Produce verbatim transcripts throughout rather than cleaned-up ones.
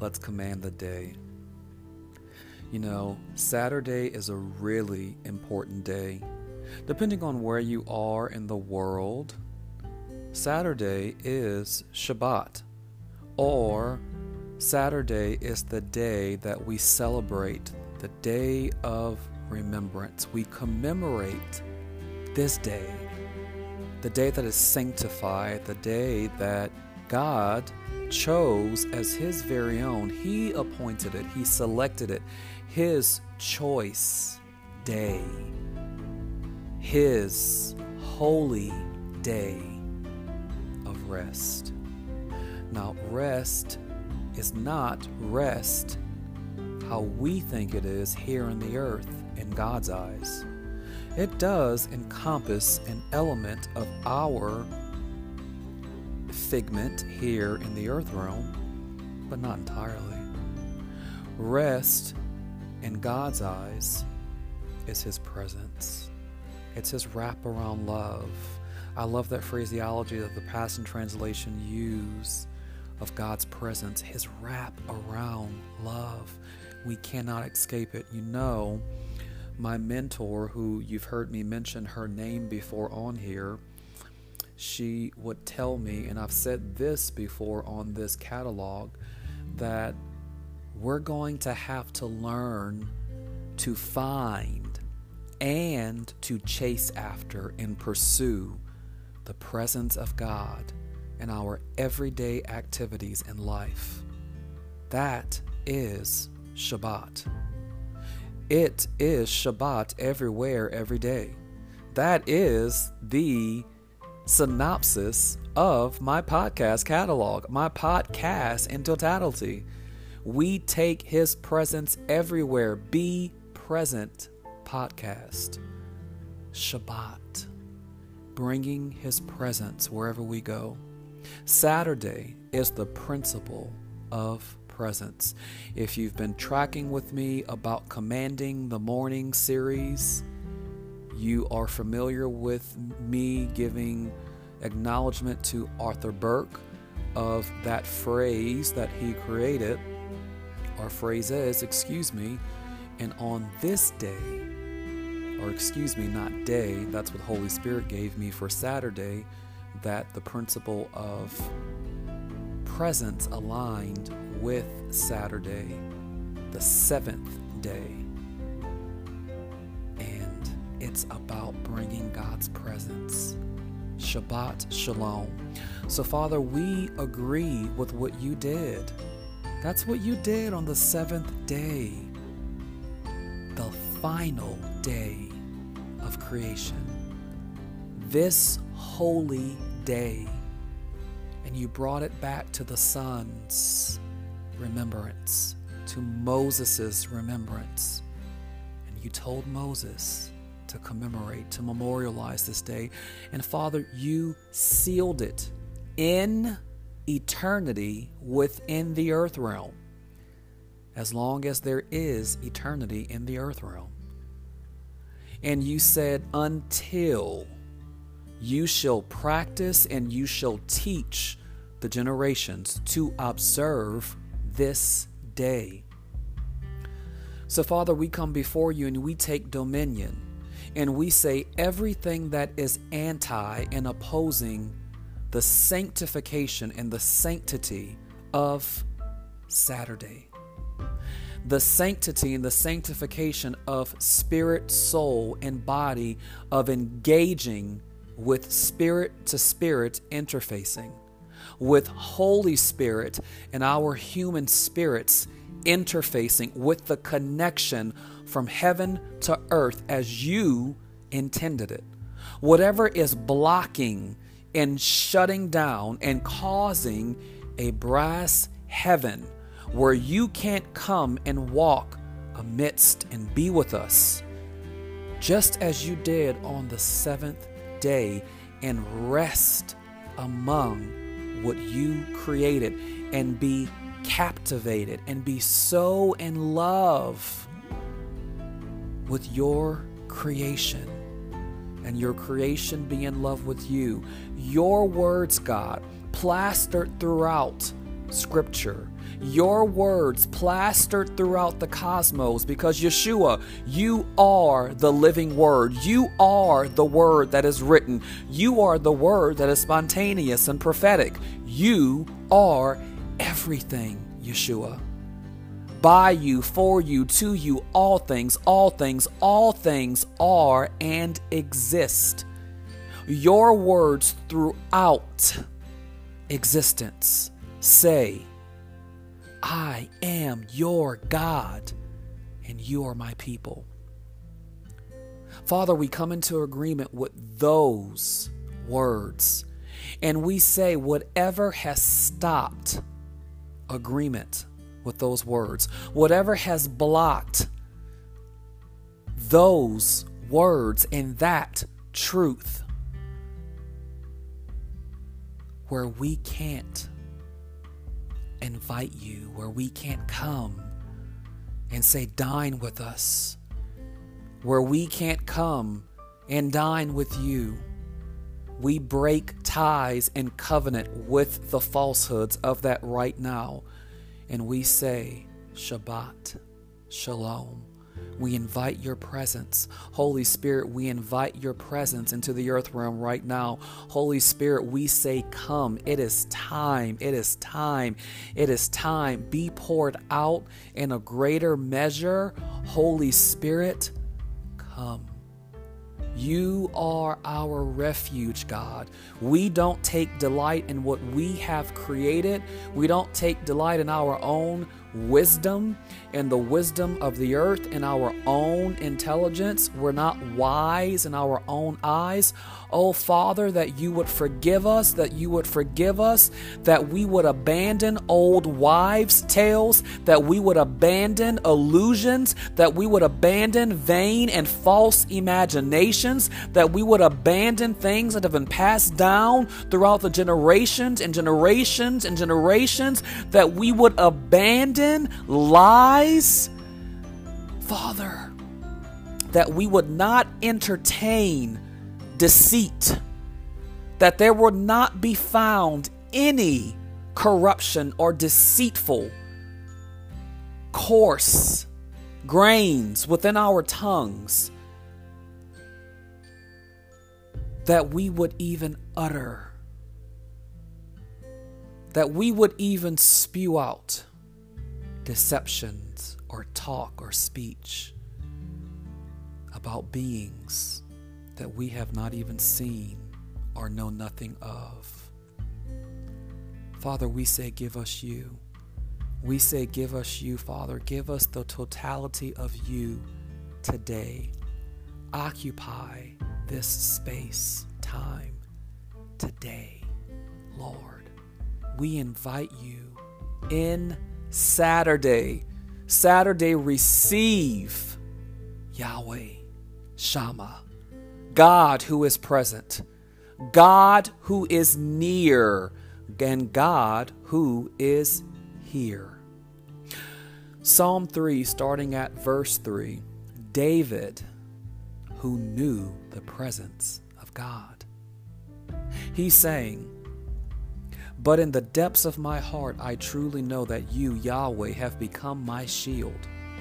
let's command the day. You know, Saturday is a really important day. Depending on where you are in the world, Saturday is Shabbat, or Saturday is the day that we celebrate, the day of remembrance. We commemorate this day, the day that is sanctified, the day that God chose as His very own. He appointed it, He selected it, His choice day, His holy day of rest. Now, rest is not rest how we think it is here in the earth in God's eyes. It does encompass an element of our figment here in the earth realm, but not entirely. Rest in God's eyes is His presence. It's His wraparound love. I love that phraseology that the Passion Translation use of God's presence, His wraparound love. We cannot escape it. You know, my mentor, who you've heard me mention her name before on here, she would tell me, and I've said this before on this catalog, that we're going to have to learn to find and to chase after and pursue the presence of God in our everyday activities in life. That is Shabbat. It is Shabbat everywhere, every day. That is the synopsis of my podcast catalog, my podcast in totality. We take His presence everywhere. Be present podcast. Shabbat. Bringing His presence wherever we go. Saturday is the principle of presence. If you've been tracking with me about Commanding the Morning series, you are familiar with me giving acknowledgement to Arthur Burke of that phrase that he created, or phrase is, excuse me, and on this day, or excuse me, not day, that's what Holy Spirit gave me for Saturday, that the principle of presence aligned with Saturday, the seventh day. And it's about bringing God's presence. Shabbat Shalom. So, Father, we agree with what you did. That's what you did on the seventh day, the final day of creation. This holy day. And you brought it back to the Son's remembrance, to Moses' remembrance. And you told Moses to commemorate, to memorialize this day. And Father, you sealed it in eternity within the earth realm, as long as there is eternity in the earth realm. And you said, until you shall practice and you shall teach the generations to observe this day. So, Father, we come before you and we take dominion, and we say everything that is anti and opposing the sanctification and the sanctity of Saturday. The sanctity and the sanctification of spirit, soul, and body, of engaging with spirit to spirit interfacing, with Holy Spirit and our human spirits interfacing, with the connection from heaven to earth as you intended it. Whatever is blocking and shutting down and causing a brass heaven where you can't come and walk amidst and be with us, just as you did on the seventh day, and rest among what you created and be captivated and be so in love with your creation, and your creation be in love with you. Your words, God, plastered throughout Scripture. your words plastered throughout the cosmos, because Yeshua, you are the living word. You are the word that is written. You are the word that is spontaneous and prophetic. You are everything, Yeshua. By you, for you, to you, all things, all things, all things are and exist. Your words throughout existence say, I am your God and you are my people. Father, we come into agreement with those words, and we say whatever has stopped agreement with those words, whatever has blocked those words and that truth, where we can't invite you, where we can't come and say, dine with us, where we can't come and dine with you, we break ties and covenant with the falsehoods of that right now. And we say, Shabbat, Shalom. We invite your presence. Holy Spirit, we invite your presence into the earth realm right now. Holy Spirit, we say, come. It is time. It is time. It is time. Be poured out in a greater measure. Holy Spirit, come. You are our refuge, God. We don't take delight in what we have created. We don't take delight in our own wisdom and the wisdom of the earth and our own intelligence. We're not wise in our own eyes. Oh, Father, that you would forgive us, that you would forgive us, that we would abandon old wives' tales, that we would abandon illusions, that we would abandon vain and false imaginations, that we would abandon things that have been passed down throughout the generations and generations and generations, that we would abandon lies, Father, that we would not entertain deceit, that there would not be found any corruption or deceitful, coarse grains within our tongues, that we would even utter, that we would even spew out deceptions or talk or speech about beings that we have not even seen or know nothing of. Father, we say, give us you. We say, give us you, Father. Give us the totality of you today. Occupy this space, time, today, Lord. We invite you in Saturday. Saturday, receive Yahweh, Shammah, God who is present, God who is near, and God who is here. Psalm three, starting at verse three, David, who knew the presence of God. He's saying, but in the depths of my heart, I truly know that you, Yahweh, have become my shield.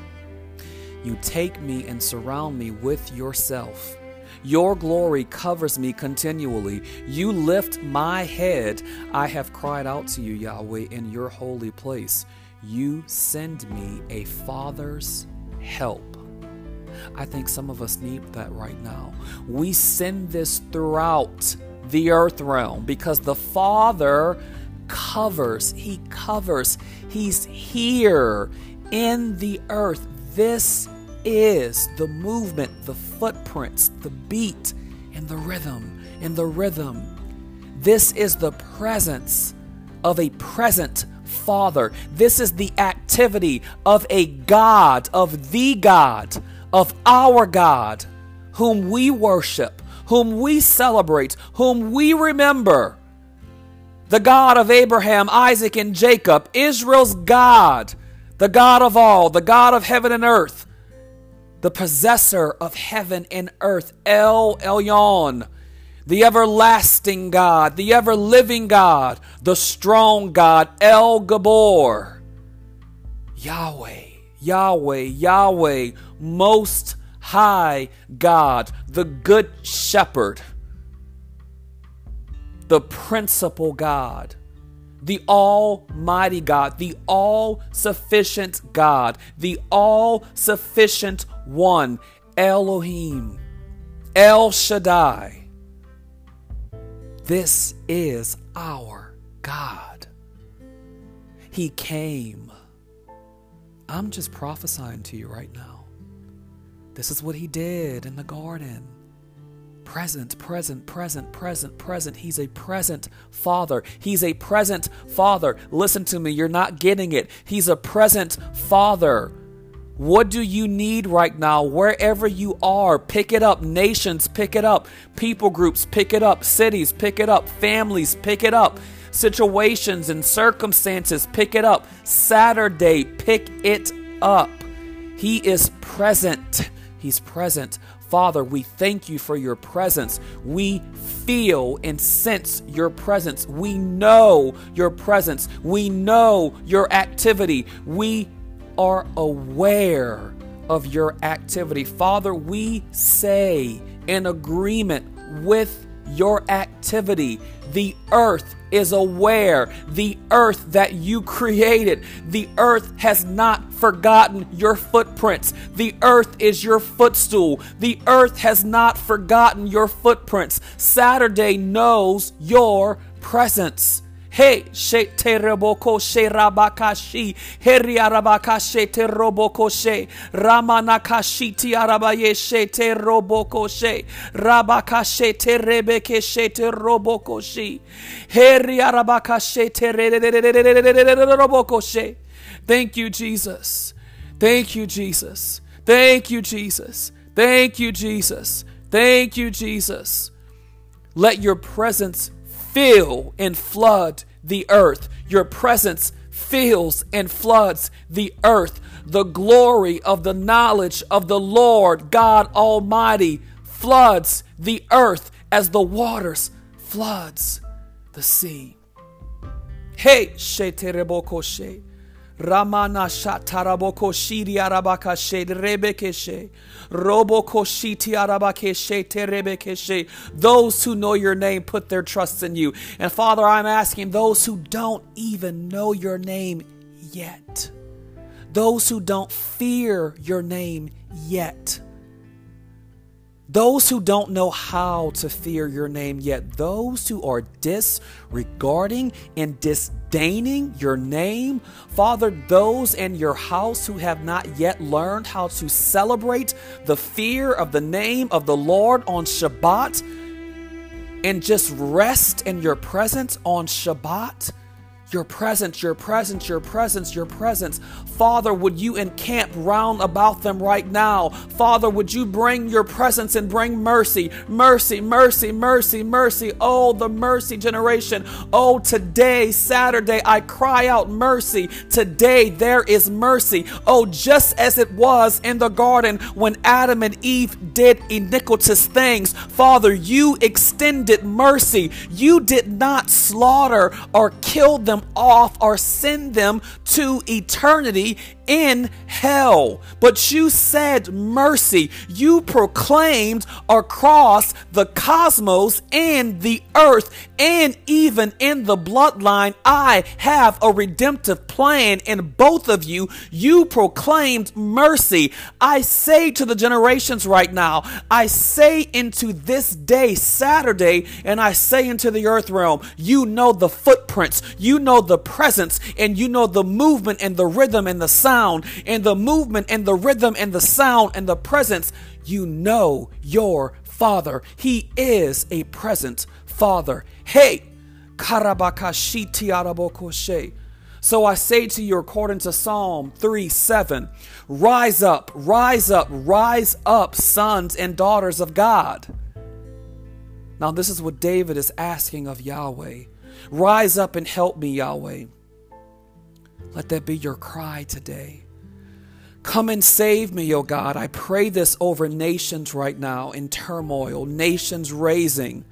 You take me and surround me with yourself. Your glory covers me continually. You lift my head. I have cried out to you, Yahweh, in your holy place. You send me a father's help. I think some of us need that right now. We send this throughout the earth realm because the Father covers. He covers. He's here in the earth. This is the movement, the footprints, the beat, and the rhythm, and the rhythm. This is the presence of a present Father. This is the activity of a God, of the God, of our God, whom we worship, whom we celebrate, whom we remember. The God of Abraham, Isaac, and Jacob, Israel's God, the God of all, the God of heaven and earth, the possessor of heaven and earth, El Elyon, the everlasting God, the ever-living God, the strong God, El Gabor, Yahweh, Yahweh, Yahweh, Most High God, the Good Shepherd, the Principal God, the Almighty God, the all-sufficient God, the all-sufficient One, Elohim, El Shaddai. This is our God. He came. I'm just prophesying to you right now. This is what he did in the garden. Present, present, present, present, present. He's a present Father. He's a present Father. Listen to me, you're not getting it. He's a present Father. What do you need right now? Wherever you are, pick it up. Nations, pick it up. People groups, pick it up. Cities, pick it up. Families, pick it up. Situations and circumstances, pick it up. Saturday, pick it up. He is present. He's present. Father, we thank you for your presence. We feel and sense your presence. We know your presence. We know your activity. We are aware of your activity. Father, we say in agreement with your activity. The earth is aware. The earth that you created. The earth has not forgotten your footprints. The earth is your footstool. The earth has not forgotten your footprints. Saturday knows your presence. Hey, she te roboko she rabakashi, heri arabaka she te roboko she, ramanakashi ti arabaye she te roboko she, rabaka she te rebeke she te roboko she, heri arabaka she te roboko she. Thank you, Jesus. Thank you, Jesus. Thank you, Jesus. Thank you, Jesus. Thank you, Jesus. Let your presence fill and flood the earth. Your presence fills and floods the earth. The glory of the knowledge of the Lord God Almighty floods the earth as the waters floods the sea. Hey, she tereboko she. Ramana shataraboko shiri arabaka she rebekeshe. Roboko shiti arabakeshe terebekeshe. Those who know your name put their trust in you. And Father, I'm asking those who don't even know your name yet. Those who don't fear your name yet. Those who don't know how to fear your name yet. Those who are disregarding and disdaining your name. Father, those in your house who have not yet learned how to celebrate the fear of the name of the Lord on Shabbat and just rest in your presence on Shabbat. Your presence, your presence, your presence, your presence. Father, would you encamp round about them right now? Father, would you bring your presence and bring mercy, mercy, mercy, mercy, mercy. Oh, the mercy generation. Oh, today, Saturday, I cry out mercy. Today, there is mercy. Oh, just as it was in the garden when Adam and Eve did iniquitous things. Father, you extended mercy. You did not slaughter or kill them off or send them to eternity in hell. But you said mercy. You proclaimed across the cosmos and the earth and even in the bloodline, I have a redemptive plan. In both of you, you proclaimed mercy. I say to the generations right now, I say into this day, Saturday, and I say into the earth realm, you know the footprints, you know the presence, and you know the movement and the rhythm and the sound and the movement and the rhythm and the sound and the presence. You know your Father. He is a present Father. Hey, karabakashiti arabokoshe. So I say to you, according to Psalm three seven, rise up, rise up, rise up, sons and daughters of God. Now this is what David is asking of Yahweh. Rise up and help me, Yahweh. Let that be your cry today. Come and save me, O God. I pray this over nations right now in turmoil, nations raising.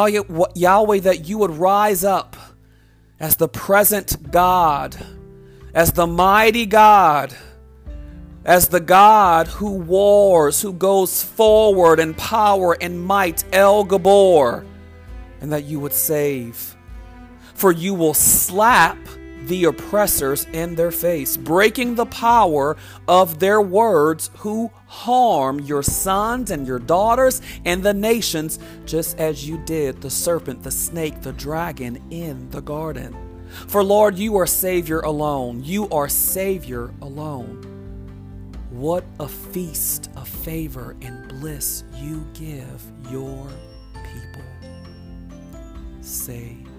Yahweh, that you would rise up as the present God, as the mighty God, as the God who wars, who goes forward in power and might, El Gabor, and that you would save. For you will slap the oppressors in their face, breaking the power of their words who harm your sons and your daughters and the nations, just as you did the serpent, the snake, the dragon in the garden. For Lord, you are Savior alone. You are Savior alone. What a feast of favor and bliss you give your people. Say